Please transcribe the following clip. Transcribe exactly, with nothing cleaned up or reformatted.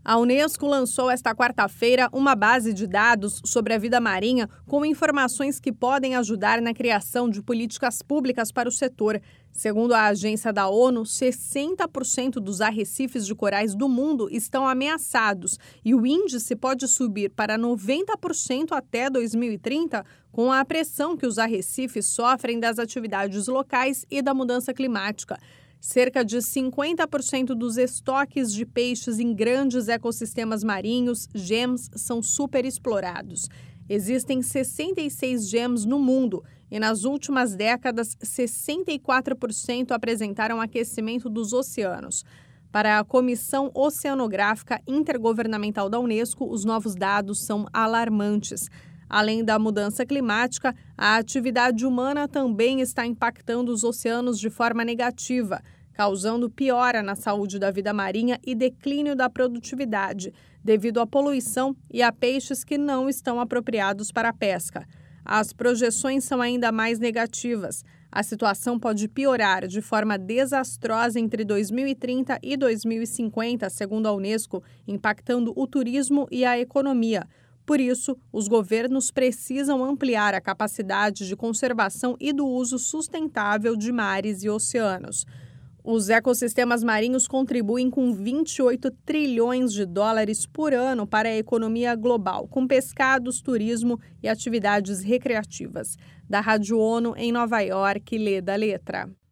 A Unesco lançou esta quarta-feira uma base de dados sobre a vida marinha com informações que podem ajudar na criação de políticas públicas para o setor. Segundo a agência da ONU, sessenta por cento dos arrecifes de corais do mundo estão ameaçados e o índice pode subir para noventa por cento até dois mil e trinta, com a pressão que os arrecifes sofrem das atividades locais e da mudança climática. Cerca de cinquenta por cento dos estoques de peixes em grandes ecossistemas marinhos, G E Ms, são superexplorados. Existem sessenta e seis G E Ms no mundo e, nas últimas décadas, sessenta e quatro por cento apresentaram aquecimento dos oceanos. Para a Comissão Oceanográfica Intergovernamental da Unesco, os novos dados são alarmantes. Além da mudança climática, a atividade humana também está impactando os oceanos de forma negativa, causando piora na saúde da vida marinha e declínio da produtividade, devido à poluição e a peixes que não estão apropriados para a pesca. As projeções são ainda mais negativas. A situação pode piorar de forma desastrosa entre dois mil e trinta e dois mil e cinquenta, segundo a Unesco, impactando o turismo e a economia. Por isso, os governos precisam ampliar a capacidade de conservação e do uso sustentável de mares e oceanos. Os ecossistemas marinhos contribuem com vinte e oito trilhões de dólares por ano para a economia global, com pescados, turismo e atividades recreativas. Da Rádio ONU, em Nova York, Leda Letra.